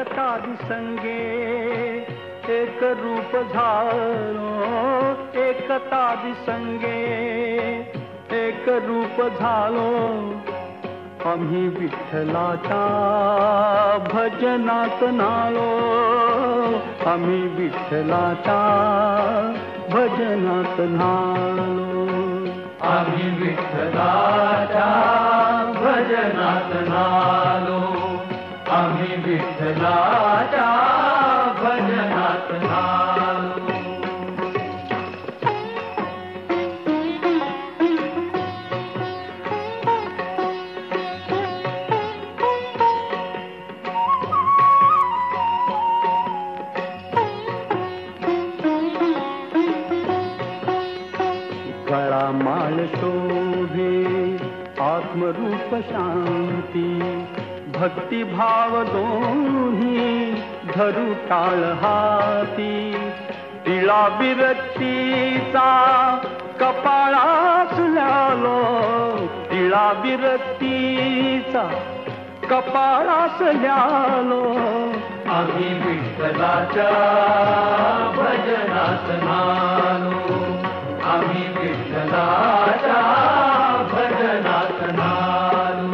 एकता दिसंगे एक रूप झालो, एकता दिसंगे एक रूप झालो, आम्ही विठ्ठलाच्या भजनात नालो, आम्ही विठ्ठलाच्या भजनात नालो, आम्ही विठ्ठलाच्या भजनात नालो, आम्ही विठ्ठलाच्या भजनात नालो. गळा माळ शोभे आत्मरूप शांती, भक्तिभाव दोन्ही धरू टाळ हाती, तिळा विरक्तीचा कपाळास ल्यालो, तिळा विरक्तीचा कपाळास ल्यालो, आम्ही विठ्ठलाच्या भजनात नालो, आम्ही विठ्ठलाच्या भजनात नालो.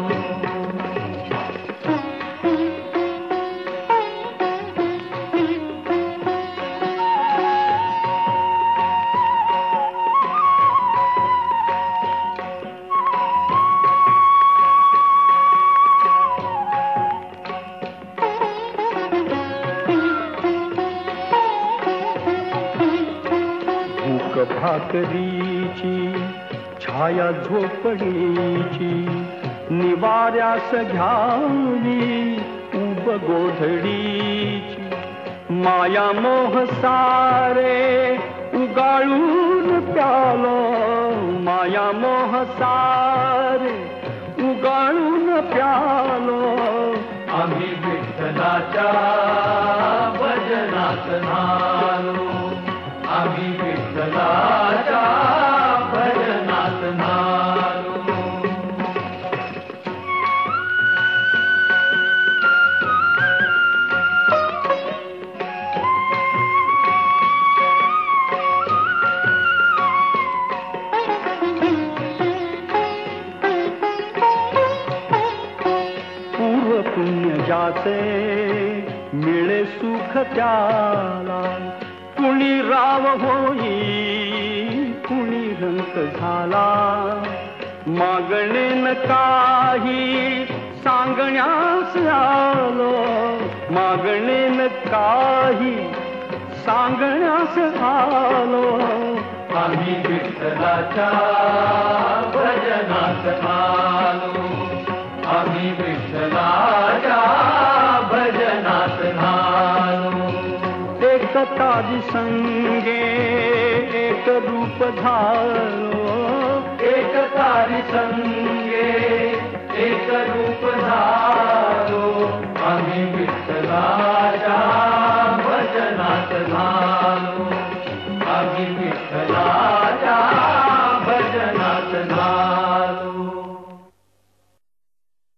भाकरीची छाया झोपडीची, निवाऱ्यास घ्यावी उब गोधडीची, माया मोह सारे उगाळून प्यालो, माया मोह सारे उगाळून प्यालो, आम्ही विठ्ठलाच्या भजनात नालो, आम्ही विठ्ठलाच्या भजनात नालो. पूर्व पुण्य जाते मिळे सुख त्याला, कुणी राव होई कुणी रंक झाला, मागणे न काही सांगण्यास आलो, मागणे न काही सांगण्यास आलो, आम्ही विठ्ठलाच्या भजनात नालो, आम्ही विठ्ठलाच्या भजनात नालो. एकता दिसंगे एक रूप झालो, एकता दिसंगे एक रूप झालो, आम्ही विठ्ठलाच्या